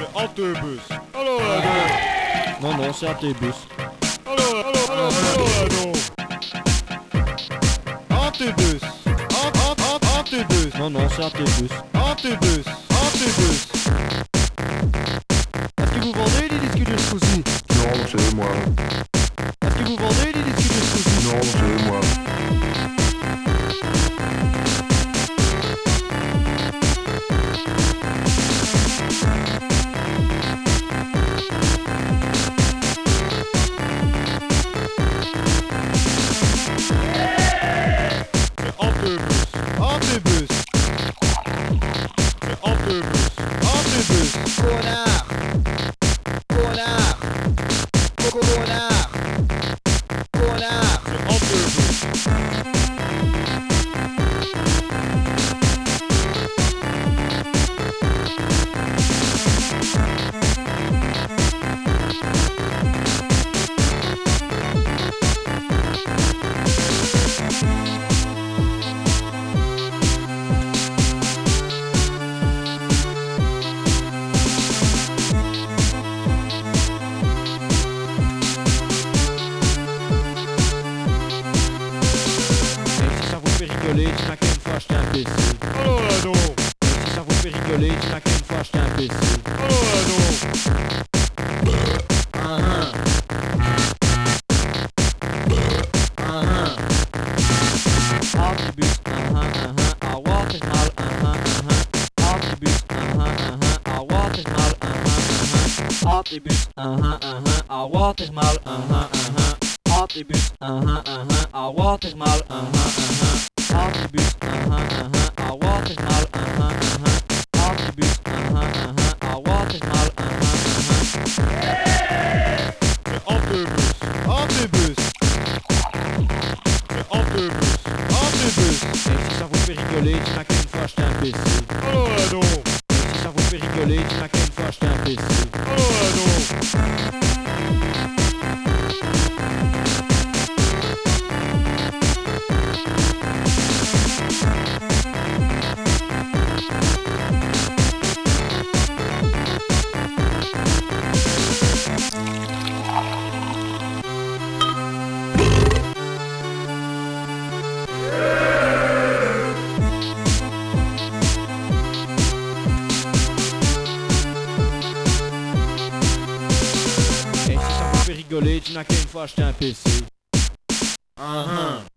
C'est Antébus. Allô, Ado. Non, non, c'est Antébus. Allô, Ado. Antébus. Antébus. Non, non, c'est Antébus. Antébus. Antébus. Est-ce que vous vendez des disques de Scusi? Non, c'est moi. Est-ce que vous vendez des disques de Scusi? Non, c'est moi. C'est Antébus. Antébus. C'est Antébus. Antébus. Connard! Connard! Connard! Connard! C'est Antébus. Et si ça vous fait rigoler, tu n'as qu'une fois acheté un PC. Allô, Ado. Et si ça vous fait rigoler, tu n'as qu'une fois acheté un PC. Allô, Ado. Antibus, a watermal, Antibus, a watermal, Antibus, a watermal, Antibus, a watermal, Antibus, a watermal, Antibus, a watermal, C'est Antébus. Antébus. C'est Antébus. Antébus. Et si ça vous fait rigoler, tu n'as qu'une fois acheté un PC. Allô, Ado. Et si ça vous fait rigoler, tu n'as qu'une fois acheté un PC. Allô, Ado. Et si ça vous fait rigoler, tu n'as qu'une fois acheté un PC.